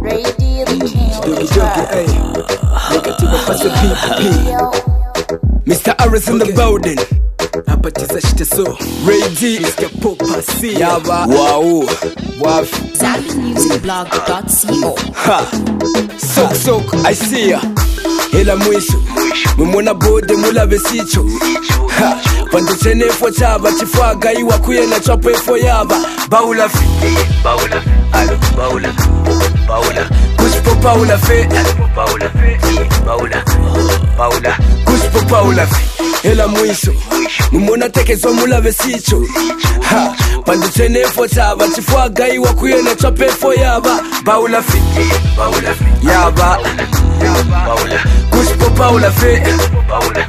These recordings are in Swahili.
Brady the king of the track. Mr. Harris in the building. Apatiza shite so Brady is the Popa C. Yaba. Wow. Waf. ZambianMusicBlog.co. Ha. Sok, I see ya. Hela mwisho. Mumona bode mula besicho. Ha. Pandu chene fo chaba. Chifaga iwa kuye na chope fo yaba. Baula fi. Baula. Alo. Baula. Baula. Kushpo Paula fe. Baula. Baula. Baula. Kushpo Paula fe. Hela mwisho. Mumona tekezo mula besicho. Ha. Pandu chene fo chaba. Chifaga iwa kuye na chope fo yaba. Baula fi. Baula. Yaba. Baula. Kushpo Paula fe. Baula.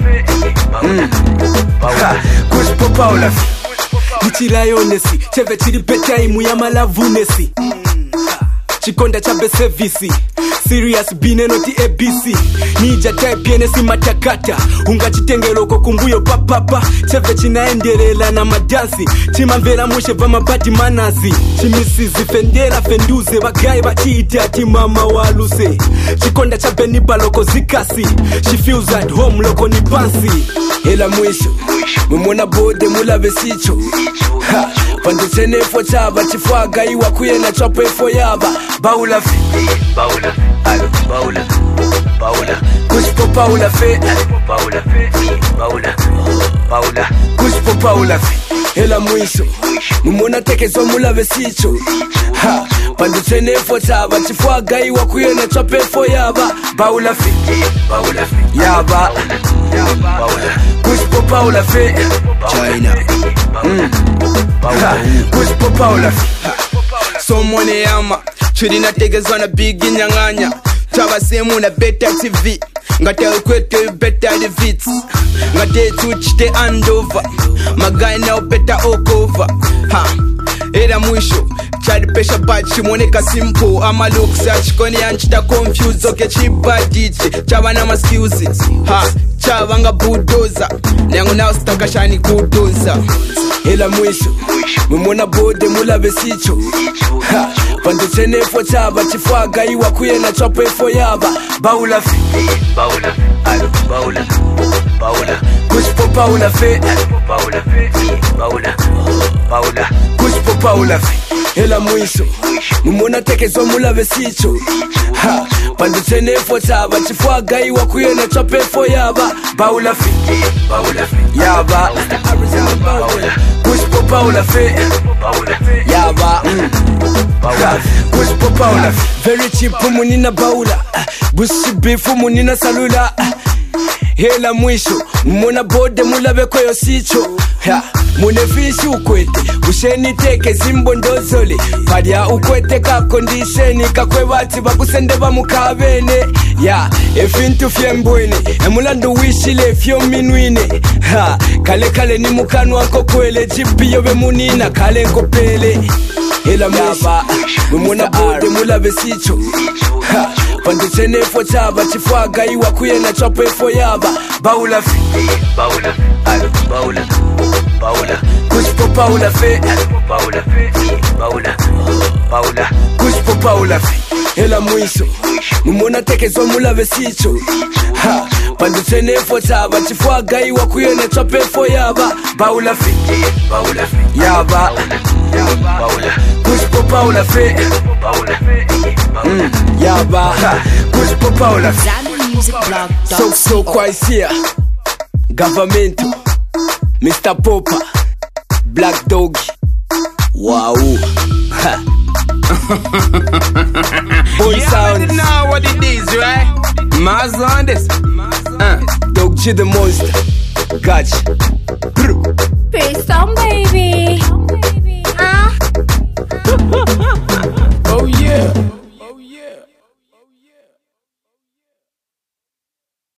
Baula. Kushpo Paula fe. Nichirayonesi. Cheve chiripeta imu ya malavunesi. Chikonda chabe service. Serious bine noti ABC. Nija type yenesi matakata. Unga chitengeloko kumbuyo papapa. Cheve chinaendelela na madansi. Chimamvera mushe vama bati manazi. Chimisizi fendera fenduze. Bagai bachiite ati mama waluse. Chikonda chabe ni baloko zikasi. She feels at home loko ni pansi. Hela mwisho. Mumona bode mula besicho. Ha. Pandu chene fo chaba. Chifaga iwa kuye na chope fo yaba. Baula fi. Baula. Alo. Baula. Baula. Kushpo Paula fe. Baula. Baula. Baula. Kushpo Paula fe. Hela mwisho. Mumona tekezo mula besicho. Ha. Pandu chene fo chaba. Chifaga iwa kuye na chope fo yaba. Baula fi. Baula. Yaba. Baula. Kushpo Paula fe. China. Ha. Kushpo Paula fe. Someone yama chudi na tegezwa na big nyanganya chaba semu na Beta TV ngate kwete Beta Vits ngate tuchite andova magai na Beta okova ha era mwisho chadi pesha bachi moneka simple ama looks achikoni anchita confuse okay chibadiche chaba na excuses ha chaba nga bulldozer nangu now stakashani kudoza. Hela mwisho. Mumona bode mula besicho. Ha. Pandu chene fo chaba. Chifaga iwa kuye na chope fo yaba. Baula fi. Baula. Alo. Baula. Baula. Kushpo Paula fe. Baula. Baula. Baula. Kushpo Paula fe. Hela mwisho. Mumona tekezo mula besicho. Ha. Pandu chene fo chaba. Chifaga iwa kuye na chope fo yaba. Baula fi. Baula. Yaba. Kushpo Paula fe. Baula. Yaba. Kushpo Paula fe. Very cheap munina baula. Bushi beef munina salula. Hela mwisho. Muna bode mulabe kwa yosicho. Munefishi ukwete. Usheni teke zimbo ndozole. Padia ukwete ka kondisheni. Kakwe bati bakusende ba mukabene. Efintu fiembwene. Emulandu wishile fio minwine. Kale ni mukanu anko kwele. Jipi yobe munina kale nko pele. Hela mwisho. Mumona bode mulabe sicho. Pandu chene fo chaba. Chifaga iwa kuye na chope fo yaba. Baula fi. Baula. Alo. Baula. Baula. Kushpo Paula fe. Baula. Baula. Baula. Kushpo Paula fe. Hela mwisho. Mumona tekezo mula besicho. Ha. Pandu chene fo chaba. Chifaga iwa kuye na chope fo yaba. Baula fi. Baula. Yaba. Baula. Kushpo Paula fe. Baula. Yaba. Kushpo Paula fe. ZambianMusicBlog.co. So kwaisia. Government. Mr. Popa. Black Dog. Wow. Boy sound. You know what it is, right? Maz on this. Dog G the monster. Gotcha. Peace on, baby.